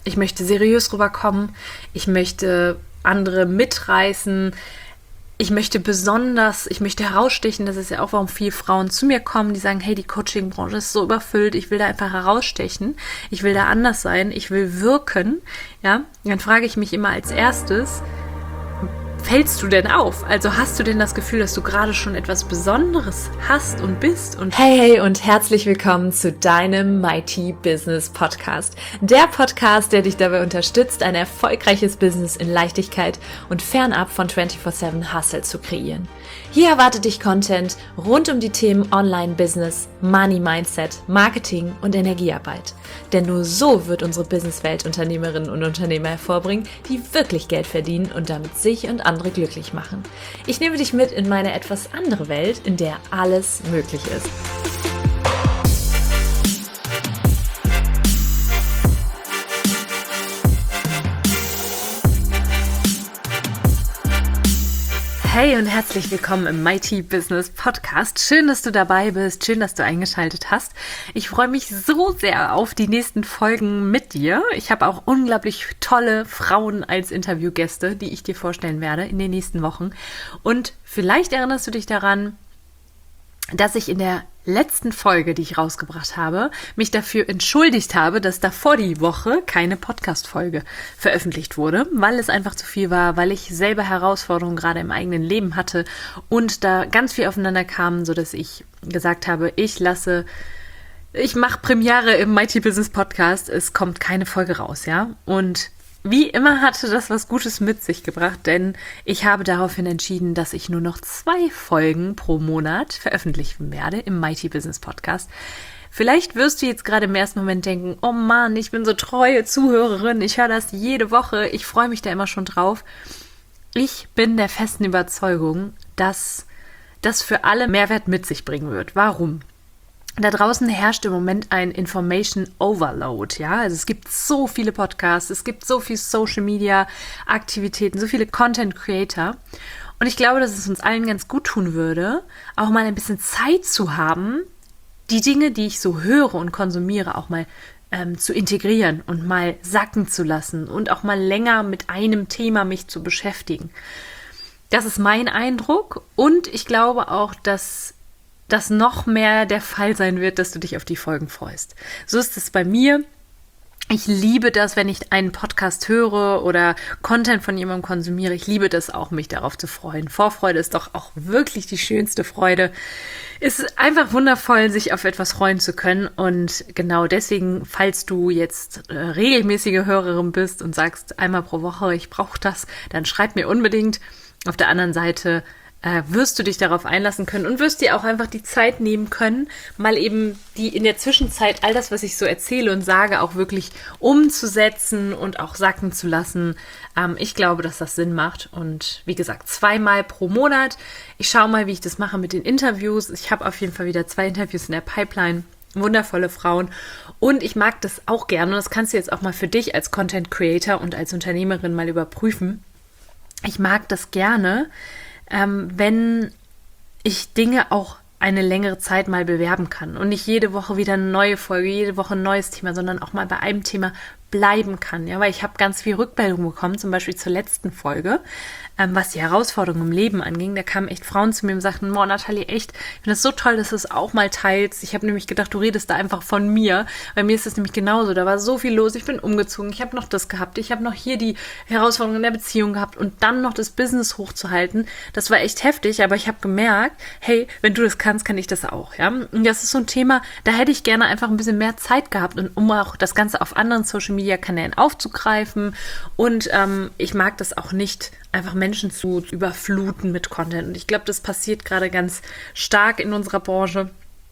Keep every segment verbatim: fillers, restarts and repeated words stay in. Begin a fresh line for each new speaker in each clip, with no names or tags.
ich möchte seriös rüberkommen, ich möchte andere mitreißen, ich möchte besonders, ich möchte herausstechen, das ist ja auch, warum viele Frauen zu mir kommen, die sagen, hey, die Coaching-Branche ist so überfüllt, ich will da einfach herausstechen, ich will da anders sein, ich will wirken, ja, dann frage ich mich immer als erstes, fällst du denn auf? Also hast du denn das Gefühl, dass du gerade schon etwas Besonderes hast und bist? Und
hey, hey und herzlich willkommen zu deinem Mighty Business Podcast. Der Podcast, der dich dabei unterstützt, ein erfolgreiches Business in Leichtigkeit und fernab von vierundzwanzig sieben Hustle zu kreieren. Hier erwartet dich Content rund um die Themen Online-Business, Money-Mindset, Marketing und Energiearbeit. Denn nur so wird unsere Businesswelt Unternehmerinnen und Unternehmer hervorbringen, die wirklich Geld verdienen und damit sich und andere glücklich machen. Ich nehme dich mit in meine etwas andere Welt, in der alles möglich ist.
Hey und herzlich willkommen im Mighty Business Podcast. Schön, dass du dabei bist, schön, dass du eingeschaltet hast. Ich freue mich so sehr auf die nächsten Folgen mit dir. Ich habe auch unglaublich tolle Frauen als Interviewgäste, die ich dir vorstellen werde in den nächsten Wochen. Und vielleicht erinnerst du dich daran, dass ich in der letzten Folge, die ich rausgebracht habe, mich dafür entschuldigt habe, dass davor die Woche keine Podcast-Folge veröffentlicht wurde, weil es einfach zu viel war, weil ich selber Herausforderungen gerade im eigenen Leben hatte und da ganz viel aufeinander kam, sodass ich gesagt habe, ich lasse, ich mache Premiere im Mighty Business Podcast, es kommt keine Folge raus, ja, und wie immer hatte das was Gutes mit sich gebracht, denn ich habe daraufhin entschieden, dass ich nur noch zwei Folgen pro Monat veröffentlichen werde im Mighty Business Podcast. Vielleicht wirst du jetzt gerade im ersten Moment denken, oh Mann, ich bin so treue Zuhörerin, ich höre das jede Woche, ich freue mich da immer schon drauf. Ich bin der festen Überzeugung, dass das für alle Mehrwert mit sich bringen wird. Warum? Da draußen herrscht im Moment ein Information Overload, ja, also es gibt so viele Podcasts, es gibt so viel Social Media Aktivitäten, so viele Content Creator und ich glaube, dass es uns allen ganz gut tun würde, auch mal ein bisschen Zeit zu haben, die Dinge, die ich so höre und konsumiere, auch mal ähm, zu integrieren und mal sacken zu lassen und auch mal länger mit einem Thema mich zu beschäftigen. Das ist mein Eindruck und ich glaube auch, dass das noch mehr der Fall sein wird, dass du dich auf die Folgen freust. So ist es bei mir. Ich liebe das, wenn ich einen Podcast höre oder Content von jemandem konsumiere. Ich liebe das auch, mich darauf zu freuen. Vorfreude ist doch auch wirklich die schönste Freude. Es ist einfach wundervoll, sich auf etwas freuen zu können. Und genau deswegen, falls du jetzt äh, regelmäßige Hörerin bist und sagst, einmal pro Woche, ich brauche das, dann schreib mir unbedingt. Auf der anderen Seite Äh, wirst du dich darauf einlassen können und wirst dir auch einfach die Zeit nehmen können, mal eben die in der Zwischenzeit all das, was ich so erzähle und sage, auch wirklich umzusetzen und auch sacken zu lassen. Ähm, ich glaube, dass das Sinn macht und wie gesagt, zweimal pro Monat. Ich schaue mal, wie ich das mache mit den Interviews. Ich habe auf jeden Fall wieder zwei Interviews in der Pipeline. Wundervolle Frauen und ich mag das auch gerne und das kannst du jetzt auch mal für dich als Content Creator und als Unternehmerin mal überprüfen. Ich mag das gerne, Ähm, wenn ich Dinge auch eine längere Zeit mal bewerben kann und nicht jede Woche wieder eine neue Folge, jede Woche ein neues Thema, sondern auch mal bei einem Thema bleiben kann, ja, weil ich habe ganz viel Rückmeldung bekommen, zum Beispiel zur letzten Folge, ähm, was die Herausforderungen im Leben anging. Da kamen echt Frauen zu mir und sagten, boah, Nathalie, echt, ich finde das so toll, dass du es auch mal teilst. Ich habe nämlich gedacht, du redest da einfach von mir. Bei mir ist es nämlich genauso. Da war so viel los. Ich bin umgezogen. Ich habe noch das gehabt. Ich habe noch hier die Herausforderungen in der Beziehung gehabt und dann noch das Business hochzuhalten. Das war echt heftig, aber ich habe gemerkt, hey, wenn du das kannst, kann ich das auch, ja. Und das ist so ein Thema, da hätte ich gerne einfach ein bisschen mehr Zeit gehabt und um auch das Ganze auf anderen Social Media Kanälen aufzugreifen und ähm, ich mag das auch nicht, einfach Menschen zu überfluten mit Content und ich glaube, das passiert gerade ganz stark in unserer Branche.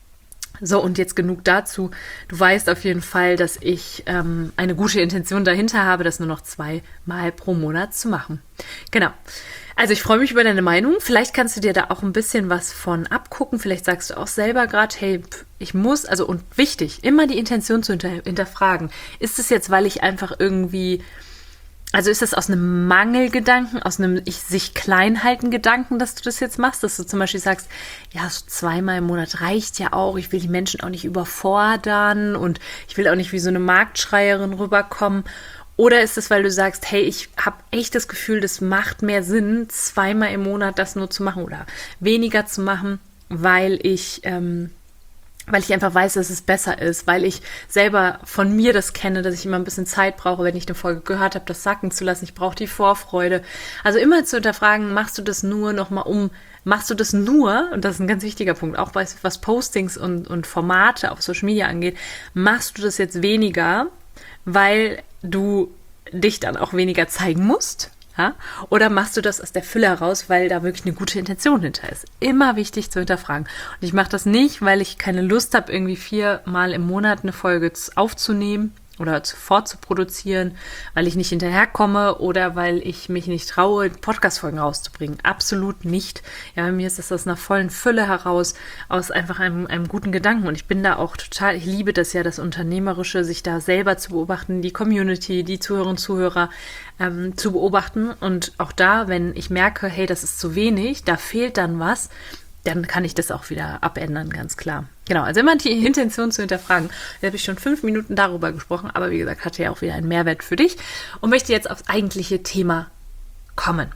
So, und jetzt genug dazu. Du weißt auf jeden Fall, dass ich ähm, eine gute Intention dahinter habe, das nur noch zweimal pro Monat zu machen. Genau. Also ich freue mich über deine Meinung. Vielleicht kannst du dir da auch ein bisschen was von abgucken. Vielleicht sagst du auch selber gerade, hey, ich muss, also und wichtig, immer die Intention zu hinter, hinterfragen. Ist es jetzt, weil ich einfach irgendwie, also ist das aus einem Mangelgedanken, aus einem ich sich klein halten Gedanken, dass du das jetzt machst, dass du zum Beispiel sagst, ja, so zweimal im Monat reicht ja auch, ich will die Menschen auch nicht überfordern und ich will auch nicht wie so eine Marktschreierin rüberkommen. Oder ist es, weil du sagst, hey, ich habe echt das Gefühl, das macht mehr Sinn, zweimal im Monat das nur zu machen oder weniger zu machen, weil ich, ähm, weil ich einfach weiß, dass es besser ist, weil ich selber von mir das kenne, dass ich immer ein bisschen Zeit brauche, wenn ich eine Folge gehört habe, das sacken zu lassen. Ich brauche die Vorfreude. Also immer zu hinterfragen, machst du das nur nochmal um, machst du das nur, und das ist ein ganz wichtiger Punkt, auch was, was Postings und, und Formate auf Social Media angeht, machst du das jetzt weniger, weil du dich dann auch weniger zeigen musst, ja? Oder machst du das aus der Fülle heraus, weil da wirklich eine gute Intention hinter ist? Immer wichtig zu hinterfragen. Und ich mache das nicht, weil ich keine Lust habe, irgendwie viermal im Monat eine Folge aufzunehmen oder vorzuproduzieren, weil ich nicht hinterherkomme oder weil ich mich nicht traue, Podcast-Folgen rauszubringen. Absolut nicht. Ja, bei mir ist das aus einer vollen Fülle heraus, aus einfach einem, einem guten Gedanken. Und ich bin da auch total, ich liebe das ja, das Unternehmerische, sich da selber zu beobachten, die Community, die Zuhörerinnen und Zuhörer ähm, zu beobachten. Und auch da, wenn ich merke, hey, das ist zu wenig, da fehlt dann was, dann kann ich das auch wieder abändern, ganz klar. Genau, also immer die Intention zu hinterfragen. Da habe ich schon fünf Minuten darüber gesprochen, aber wie gesagt, hatte ja auch wieder einen Mehrwert für dich und möchte jetzt aufs eigentliche Thema kommen.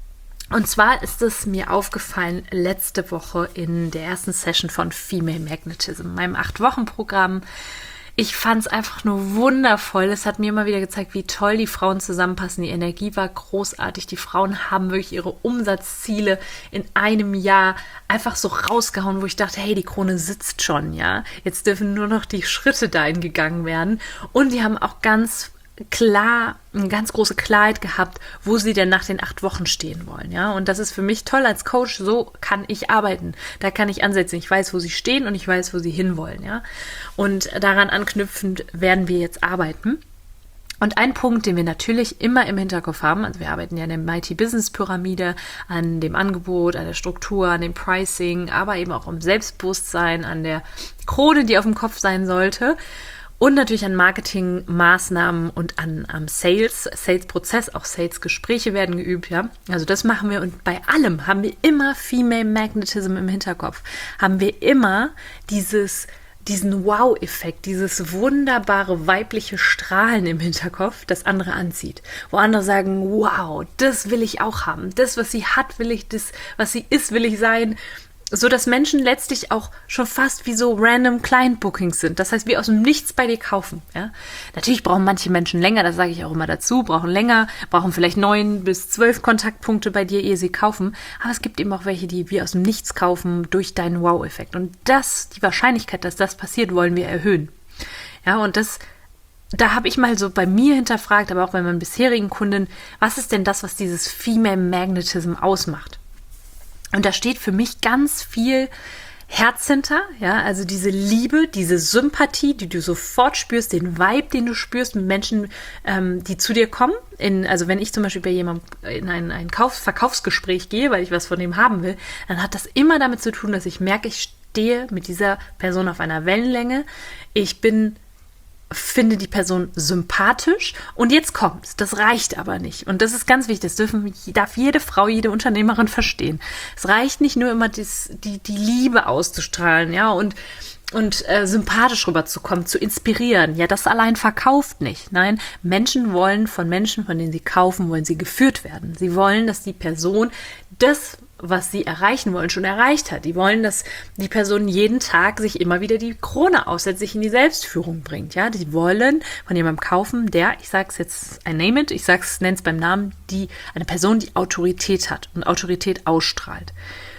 Und zwar ist es mir aufgefallen letzte Woche in der ersten Session von Female Magnetism, meinem acht-Wochen-Programm. Ich fand es einfach nur wundervoll. Es hat mir immer wieder gezeigt, wie toll die Frauen zusammenpassen. Die Energie war großartig. Die Frauen haben wirklich ihre Umsatzziele in einem Jahr einfach so rausgehauen, wo ich dachte, hey, die Krone sitzt schon, ja. Jetzt dürfen nur noch die Schritte dahin gegangen werden. Und die haben auch ganz klar, eine ganz große Klarheit gehabt, wo sie denn nach den acht Wochen stehen wollen, ja. Und das ist für mich toll als Coach, so kann ich arbeiten. Da kann ich ansetzen. Ich weiß, wo sie stehen und ich weiß, wo sie hinwollen, ja. Und daran anknüpfend werden wir jetzt arbeiten. Und ein Punkt, den wir natürlich immer im Hinterkopf haben, also wir arbeiten ja in der Mighty Business Pyramide, an dem Angebot, an der Struktur, an dem Pricing, aber eben auch am Selbstbewusstsein, an der Krone, die auf dem Kopf sein sollte. Und natürlich an Marketingmaßnahmen und an am Sales, Sales-Prozess, auch Sales-Gespräche werden geübt, ja. Also das machen wir und bei allem haben wir immer Female Magnetism im Hinterkopf. Haben wir immer dieses, diesen Wow-Effekt, dieses wunderbare weibliche Strahlen im Hinterkopf, das andere anzieht. Wo andere sagen, wow, das will ich auch haben. Das, was sie hat, will ich, das, was sie ist, will ich sein. So dass Menschen letztlich auch schon fast wie so random Client-Bookings sind. Das heißt, wie aus dem Nichts bei dir kaufen. Ja? Natürlich brauchen manche Menschen länger, das sage ich auch immer dazu, brauchen länger, brauchen vielleicht neun bis zwölf Kontaktpunkte bei dir, ehe sie kaufen. Aber es gibt eben auch welche, die wie aus dem Nichts kaufen durch deinen Wow-Effekt. Und das, die Wahrscheinlichkeit, dass das passiert, wollen wir erhöhen. Ja, und das, da habe ich mal so bei mir hinterfragt, aber auch bei meinen bisherigen Kunden, was ist denn das, was dieses Female Magnetism ausmacht? Und da steht für mich ganz viel Herz hinter, ja, also diese Liebe, diese Sympathie, die du sofort spürst, den Vibe, den du spürst mit Menschen, ähm, die zu dir kommen. In, also wenn ich zum Beispiel bei jemandem in ein, ein Kauf, Verkaufsgespräch gehe, weil ich was von dem haben will, dann hat das immer damit zu tun, dass ich merke, ich stehe mit dieser Person auf einer Wellenlänge. Ich bin finde die Person sympathisch und jetzt kommt's. Das reicht aber nicht. Und das ist ganz wichtig. Das dürfen, darf jede Frau, jede Unternehmerin verstehen. Es reicht nicht nur immer, dies, die, die Liebe auszustrahlen, ja, und, und äh, sympathisch rüberzukommen, zu inspirieren. Ja, das allein verkauft nicht. Nein, Menschen wollen von Menschen, von denen sie kaufen, wollen sie geführt werden. Sie wollen, dass die Person das, was sie erreichen wollen, schon erreicht hat. Die wollen, dass die Person jeden Tag sich immer wieder die Krone aufsetzt, sich in die Selbstführung bringt. Ja, die wollen von jemandem kaufen, der, ich sag's jetzt, I name it, ich sag's, nenn's beim Namen, die, eine Person, die Autorität hat und Autorität ausstrahlt.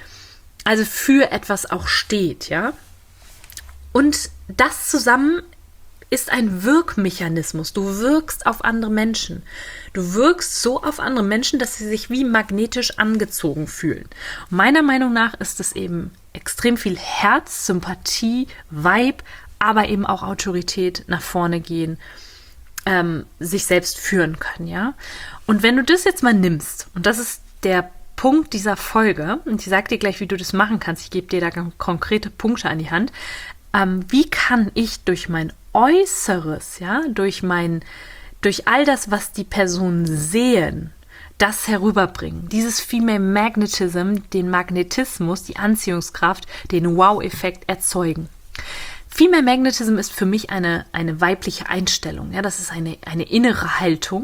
Also für etwas auch steht, ja. Und das zusammen ist ein Wirkmechanismus. Du wirkst auf andere Menschen. Du wirkst so auf andere Menschen, dass sie sich wie magnetisch angezogen fühlen. Und meiner Meinung nach ist es eben extrem viel Herz, Sympathie, Vibe, aber eben auch Autorität, nach vorne gehen, ähm, sich selbst führen können, ja. Und wenn du das jetzt mal nimmst, und das ist der Punkt dieser Folge, und ich sage dir gleich, wie du das machen kannst, ich gebe dir da konkrete Punkte an die Hand, ähm, wie kann ich durch mein Äußeres, ja, durch mein, durch all das, was die Personen sehen, das herüberbringen. Dieses Female Magnetism, den Magnetismus, die Anziehungskraft, den Wow-Effekt erzeugen. Female Magnetism ist für mich eine, eine weibliche Einstellung. Ja, das ist eine, eine innere Haltung.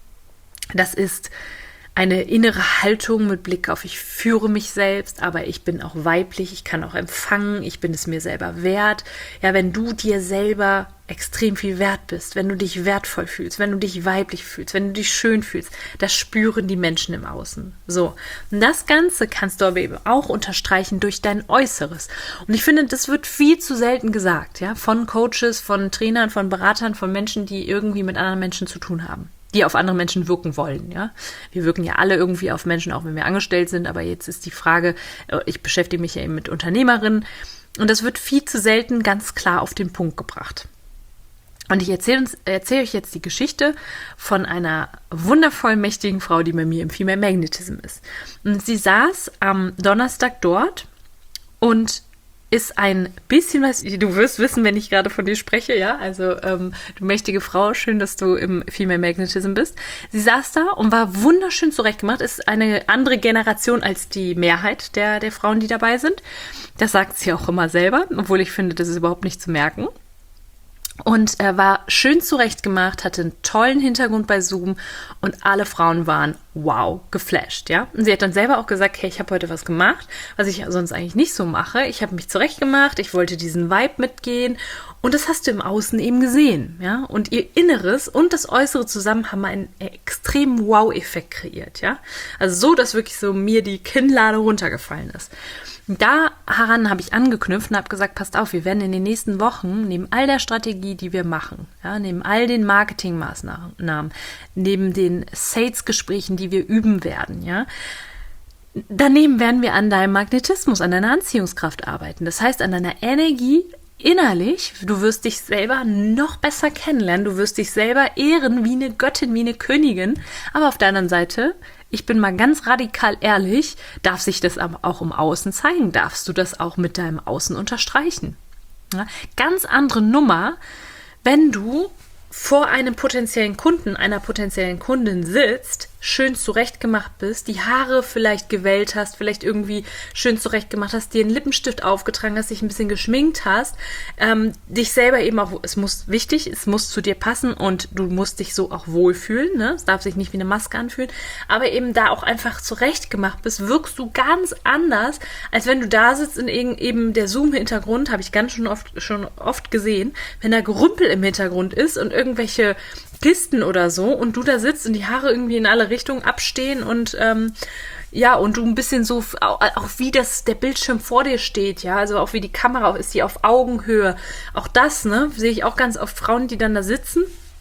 Das ist eine innere Haltung mit Blick auf, ich führe mich selbst, aber ich bin auch weiblich, ich kann auch empfangen, ich bin es mir selber wert. Ja, wenn du dir selber extrem viel wert bist, wenn du dich wertvoll fühlst, wenn du dich weiblich fühlst, wenn du dich schön fühlst, das spüren die Menschen im Außen. So, und das Ganze kannst du aber eben auch unterstreichen durch dein Äußeres. Und ich finde, das wird viel zu selten gesagt, ja, von Coaches, von Trainern, von Beratern, von Menschen, die irgendwie mit anderen Menschen zu tun haben, die auf andere Menschen wirken wollen, ja. Wir wirken ja alle irgendwie auf Menschen, auch wenn wir angestellt sind, aber jetzt ist die Frage, ich beschäftige mich ja eben mit Unternehmerinnen und das wird viel zu selten ganz klar auf den Punkt gebracht. Und ich erzähle uns, erzähle euch jetzt die Geschichte von einer wundervoll mächtigen Frau, die bei mir im Female Magnetism ist. Und sie saß am Donnerstag dort und ist ein bisschen was, du wirst wissen, wenn ich gerade von dir spreche, ja, also ähm, du mächtige Frau, schön, dass du im Female Magnetism bist. Sie saß da und war wunderschön zurechtgemacht, ist eine andere Generation als die Mehrheit der, der Frauen, die dabei sind. Das sagt sie auch immer selber, obwohl ich finde, das ist überhaupt nicht zu merken. Und er war schön zurechtgemacht, hatte einen tollen Hintergrund bei Zoom und alle Frauen waren wow, geflasht, ja. Und sie hat dann selber auch gesagt, hey, ich habe heute was gemacht, was ich sonst eigentlich nicht so mache. Ich habe mich zurechtgemacht, ich wollte diesen Vibe mitgehen und das hast du im Außen eben gesehen, ja. Und ihr Inneres und das Äußere zusammen haben einen extremen Wow-Effekt kreiert, ja. Also so, dass wirklich so mir die Kinnlade runtergefallen ist. Daran habe ich angeknüpft und habe gesagt, passt auf, wir werden in den nächsten Wochen, neben all der Strategie, die wir machen, ja, neben all den Marketingmaßnahmen, neben den Sales-Gesprächen, die wir üben werden, ja, daneben werden wir an deinem Magnetismus, an deiner Anziehungskraft arbeiten. Das heißt, an deiner Energie innerlich, du wirst dich selber noch besser kennenlernen, du wirst dich selber ehren wie eine Göttin, wie eine Königin, aber auf der anderen Seite, ich bin mal ganz radikal ehrlich, darf sich das aber auch im Außen zeigen, darfst du das auch mit deinem Außen unterstreichen. Ja, ganz andere Nummer, wenn du vor einem potenziellen Kunden, einer potenziellen Kundin sitzt, schön zurechtgemacht bist, die Haare vielleicht gewellt hast, vielleicht irgendwie schön zurechtgemacht hast, dir einen Lippenstift aufgetragen hast, dich ein bisschen geschminkt hast, ähm, dich selber eben auch, es muss wichtig, es muss zu dir passen und du musst dich so auch wohlfühlen, ne? Es darf sich nicht wie eine Maske anfühlen, aber eben da auch einfach zurechtgemacht bist, wirkst du ganz anders, als wenn du da sitzt in eben der Zoom-Hintergrund, habe ich ganz schon oft, schon oft gesehen, wenn da Gerümpel im Hintergrund ist und irgendwelche Kisten oder so und du da sitzt und die Haare irgendwie in alle Richtungen abstehen und ähm, ja, und du ein bisschen so, auch, auch wie das der Bildschirm vor dir steht, ja, also auch wie die Kamera ist, die auf Augenhöhe, auch das, ne, sehe ich auch ganz oft Frauen, die dann da sitzen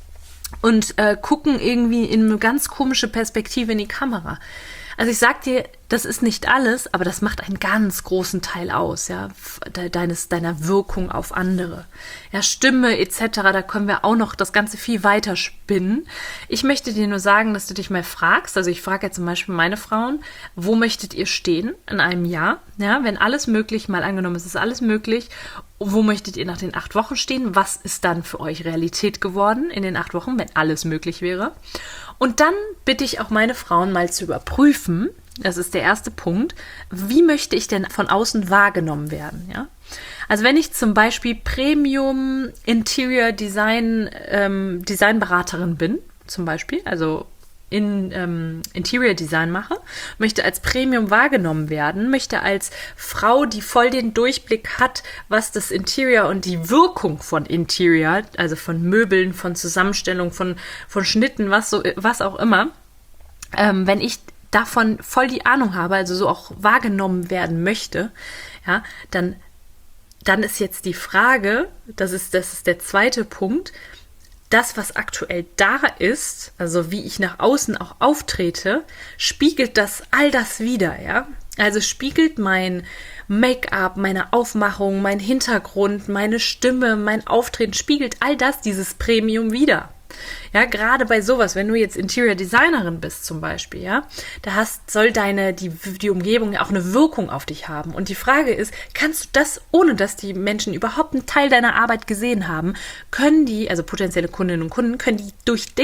und äh, gucken irgendwie in eine ganz komische Perspektive in die Kamera. Also ich sag dir, das ist nicht alles, aber das macht einen ganz großen Teil aus, ja, deines, deiner Wirkung auf andere. Ja, Stimme et cetera, da können wir auch noch das Ganze viel weiter spinnen. Ich möchte dir nur sagen, dass du dich mal fragst, also ich frage ja zum Beispiel meine Frauen, wo möchtet ihr stehen in einem Jahr? Ja, wenn alles möglich, mal angenommen, es ist alles möglich, wo möchtet ihr nach den acht Wochen stehen? Was ist dann für euch Realität geworden in den acht Wochen, wenn alles möglich wäre? Und dann bitte ich auch meine Frauen mal zu überprüfen, das ist der erste Punkt, wie möchte ich denn von außen wahrgenommen werden, ja? Also wenn ich zum Beispiel Premium Interior Design ähm, Designberaterin bin, zum Beispiel, also in ähm, Interior Design mache, möchte als Premium wahrgenommen werden, möchte als Frau, die voll den Durchblick hat, was das Interior und die Wirkung von Interior, also von Möbeln, von Zusammenstellung, von, von Schnitten, was, so, was auch immer, ähm, wenn ich davon voll die Ahnung habe, also so auch wahrgenommen werden möchte, ja, dann, dann ist jetzt die Frage, das ist, das ist der zweite Punkt, das, was aktuell da ist, also wie ich nach außen auch auftrete, spiegelt das all das wider, ja? Also spiegelt mein Make-up, meine Aufmachung, mein Hintergrund, meine Stimme, mein Auftreten, spiegelt all das, dieses Premium wider. Ja, gerade bei sowas, wenn du jetzt Interior Designerin bist zum Beispiel, ja, da hast, soll deine, die, die Umgebung ja auch eine Wirkung auf dich haben. Und die Frage ist, kannst du das, ohne dass die Menschen überhaupt einen Teil deiner Arbeit gesehen haben, können die, also potenzielle Kundinnen und Kunden, können die durch dich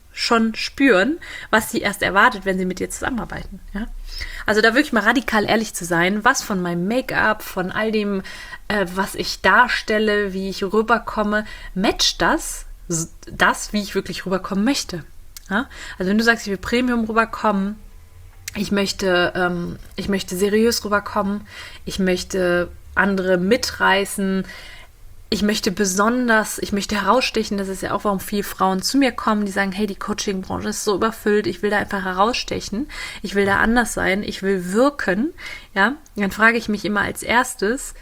schon spüren, was sie erst erwartet, wenn sie mit dir zusammenarbeiten. Ja? Also da wirklich mal radikal ehrlich zu sein, was von meinem Make-up, von all dem, äh, was ich darstelle, wie ich rüberkomme, matcht das, das, wie ich wirklich rüberkommen möchte. Ja? Also wenn du sagst, ich will Premium rüberkommen, ich möchte, ähm, ich möchte seriös rüberkommen, ich möchte andere mitreißen, ich möchte besonders, ich möchte herausstechen, das ist ja auch, warum viele Frauen zu mir kommen, die sagen, hey, die Coaching-Branche ist so überfüllt, ich will da einfach herausstechen, ich will da anders sein, ich will wirken, ja, dann frage ich mich immer als erstes,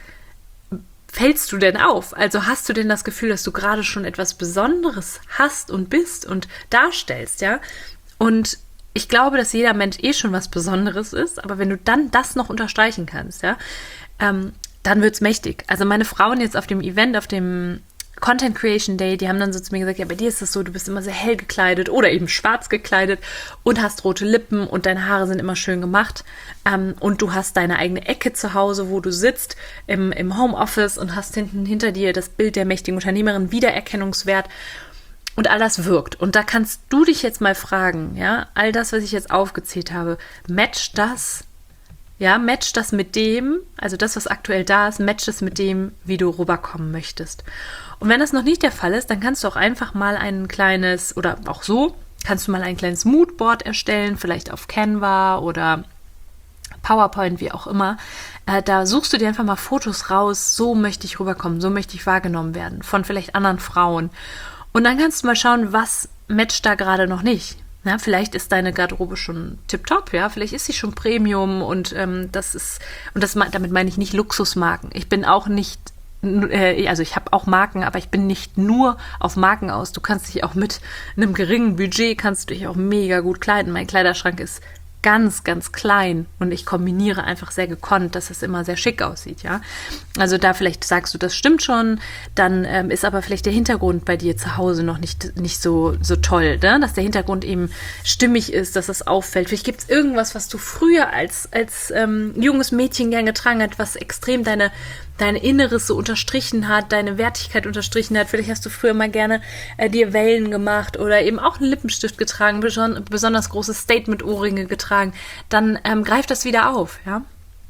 fällst du denn auf? Also hast du denn das Gefühl, dass du gerade schon etwas Besonderes hast und bist und darstellst, ja? Und ich glaube, dass jeder Mensch eh schon was Besonderes ist, aber wenn du dann das noch unterstreichen kannst, ja, ähm, dann wird's mächtig. Also meine Frauen jetzt auf dem Event, auf dem Content Creation Day, die haben dann so zu mir gesagt, ja, bei dir ist es so, du bist immer sehr hell gekleidet oder eben schwarz gekleidet und hast rote Lippen und deine Haare sind immer schön gemacht ähm, und du hast deine eigene Ecke zu Hause, wo du sitzt im, im Homeoffice und hast hinten hinter dir das Bild der mächtigen Unternehmerin, Wiedererkennungswert und all das wirkt. Und da kannst du dich jetzt mal fragen, ja, all das, was ich jetzt aufgezählt habe, matcht das? Ja, match das mit dem, also das, was aktuell da ist, match das mit dem, wie du rüberkommen möchtest. Und wenn das noch nicht der Fall ist, dann kannst du auch einfach mal ein kleines, oder auch so, kannst du mal ein kleines Moodboard erstellen, vielleicht auf Canva oder PowerPoint, wie auch immer. Äh, da suchst du dir einfach mal Fotos raus, so möchte ich rüberkommen, so möchte ich wahrgenommen werden, von vielleicht anderen Frauen. Und dann kannst du mal schauen, was matcht da gerade noch nicht. Ja, vielleicht ist deine Garderobe schon tipptopp, ja, vielleicht ist sie schon Premium und ähm, das ist, und das damit meine ich nicht Luxusmarken. Ich bin auch nicht, äh, also ich habe auch Marken, aber ich bin nicht nur auf Marken aus. Du kannst dich auch mit einem geringen Budget, kannst du dich auch mega gut kleiden. Mein Kleiderschrank ist ganz, ganz klein und ich kombiniere einfach sehr gekonnt, dass es immer sehr schick aussieht, ja. Also da vielleicht sagst du, das stimmt schon, dann ähm, ist aber vielleicht der Hintergrund bei dir zu Hause noch nicht, nicht so, so toll, ne? Dass der Hintergrund eben stimmig ist, dass es auffällt. Vielleicht gibt es irgendwas, was du früher als, als ähm, junges Mädchen gern getragen hast, was extrem deine dein Inneres so unterstrichen hat, deine Wertigkeit unterstrichen hat. Vielleicht hast du früher mal gerne äh, dir Wellen gemacht oder eben auch einen Lippenstift getragen, beson- besonders große Statement-Ohrringe getragen. Dann ähm, greift das wieder auf, ja.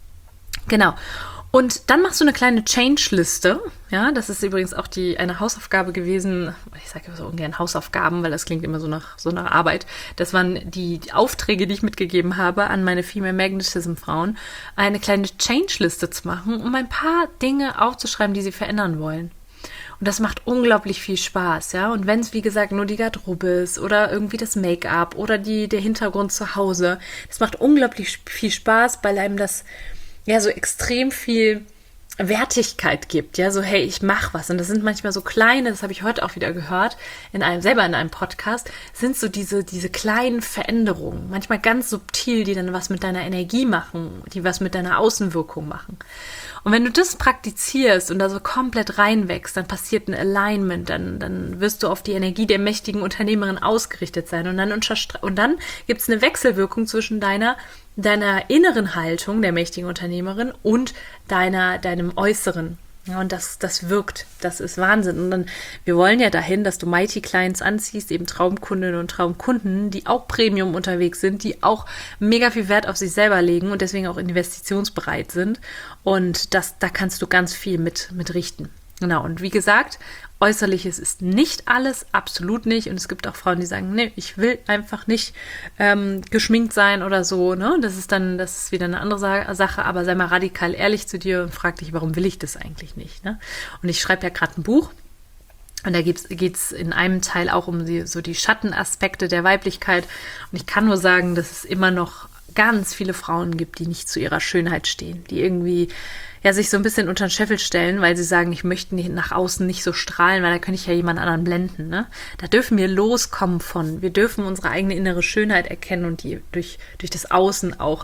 Genau. Und dann machst du eine kleine Change-Liste. Ja, das ist übrigens auch die eine Hausaufgabe gewesen. Ich sage so ungern Hausaufgaben, weil das klingt immer so nach so nach Arbeit. Das waren die Aufträge, die ich mitgegeben habe an meine Female Magnetism Frauen, eine kleine Change-Liste zu machen, um ein paar Dinge aufzuschreiben, die sie verändern wollen. Und das macht unglaublich viel Spaß, ja. Und wenn es, wie gesagt, nur die Garderobe ist oder irgendwie das Make-up oder die, der Hintergrund zu Hause, das macht unglaublich viel Spaß, weil einem das ja so extrem viel Wertigkeit gibt, ja, so hey, ich mache was. Und das sind manchmal so kleine, das habe ich heute auch wieder gehört, in einem, selber in einem Podcast, sind so diese, diese kleinen Veränderungen, manchmal ganz subtil, die dann was mit deiner Energie machen, die was mit deiner Außenwirkung machen. Und wenn du das praktizierst und da so komplett reinwächst, dann passiert ein Alignment, dann, dann wirst du auf die Energie der mächtigen Unternehmerin ausgerichtet sein. Und dann, und dann gibt es eine Wechselwirkung zwischen deiner, deiner inneren Haltung der mächtigen Unternehmerin und deiner, deinem Äußeren. Ja, und das, das wirkt, das ist Wahnsinn. Und dann, wir wollen ja dahin, dass du Mighty Clients anziehst, eben Traumkundinnen und Traumkunden, die auch Premium unterwegs sind, die auch mega viel Wert auf sich selber legen und deswegen auch investitionsbereit sind. Und das, da kannst du ganz viel mit, mit richten. Genau, und wie gesagt, Äußerliches ist nicht alles, absolut nicht. Und es gibt auch Frauen, die sagen, nee, ich will einfach nicht ähm, geschminkt sein oder so. Ne? Das ist dann, das ist wieder eine andere Sa- Sache, aber sei mal radikal ehrlich zu dir und frag dich, warum will ich das eigentlich nicht? Ne? Und ich schreibe ja gerade ein Buch. Und da geht es in einem Teil auch um die, so die Schattenaspekte der Weiblichkeit. Und ich kann nur sagen, dass es immer noch ganz viele Frauen gibt, die nicht zu ihrer Schönheit stehen, die irgendwie ja sich so ein bisschen unter den Scheffel stellen, weil sie sagen, ich möchte nicht nach außen nicht so strahlen, weil da könnte ich ja jemand anderen blenden. Ne? Da dürfen wir loskommen von. Wir dürfen unsere eigene innere Schönheit erkennen und die durch, durch das Außen auch,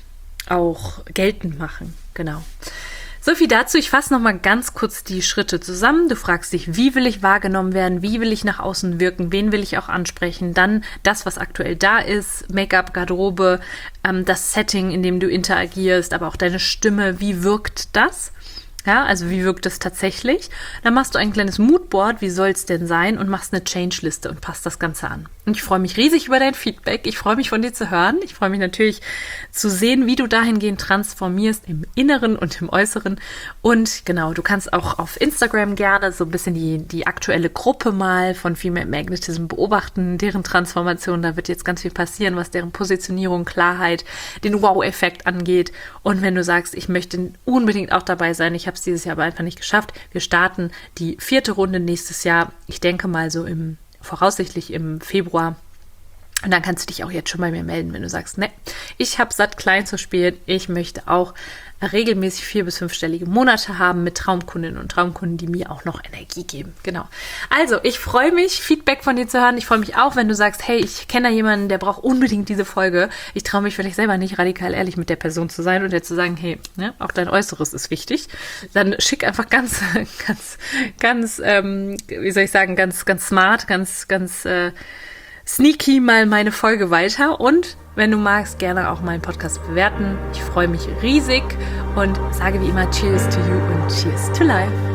auch geltend machen. Genau. So viel dazu. Ich fasse nochmal ganz kurz die Schritte zusammen. Du fragst dich, wie will ich wahrgenommen werden? Wie will ich nach außen wirken? Wen will ich auch ansprechen? Dann das, was aktuell da ist. Make-up, Garderobe, ähm, das Setting, in dem du interagierst, aber auch deine Stimme. Wie wirkt das? Ja, also wie wirkt das tatsächlich? Dann machst du ein kleines Moodboard, wie soll es denn sein, und machst eine Change-Liste und passt das Ganze an. Und ich freue mich riesig über dein Feedback. Ich freue mich von dir zu hören. Ich freue mich natürlich zu sehen, wie du dahingehend transformierst im Inneren und im Äußeren. Und genau, du kannst auch auf Instagram gerne so ein bisschen die, die aktuelle Gruppe mal von Female Magnetism beobachten, deren Transformation. Da wird jetzt ganz viel passieren, was deren Positionierung, Klarheit, den Wow-Effekt angeht. Und wenn du sagst, ich möchte unbedingt auch dabei sein, ich habe es dieses Jahr aber einfach nicht geschafft. Wir starten die vierte Runde nächstes Jahr. Ich denke mal so im, voraussichtlich im Februar. Und dann kannst du dich auch jetzt schon bei mir melden, wenn du sagst, ne, ich habe satt klein zu spielen. Ich möchte auch regelmäßig vier- bis fünfstellige Monate haben mit Traumkundinnen und Traumkunden, die mir auch noch Energie geben. Genau. Also, ich freue mich, Feedback von dir zu hören. Ich freue mich auch, wenn du sagst, hey, ich kenne da jemanden, der braucht unbedingt diese Folge. Ich traue mich vielleicht selber nicht, radikal ehrlich mit der Person zu sein und der zu sagen, hey, ne, auch dein Äußeres ist wichtig. Dann schick einfach ganz, ganz, ganz, ähm, wie soll ich sagen, ganz, ganz smart, ganz, ganz, äh, sneaky mal meine Folge weiter, und wenn du magst, gerne auch meinen Podcast bewerten. Ich freue mich riesig und sage wie immer Cheers to you und Cheers to life.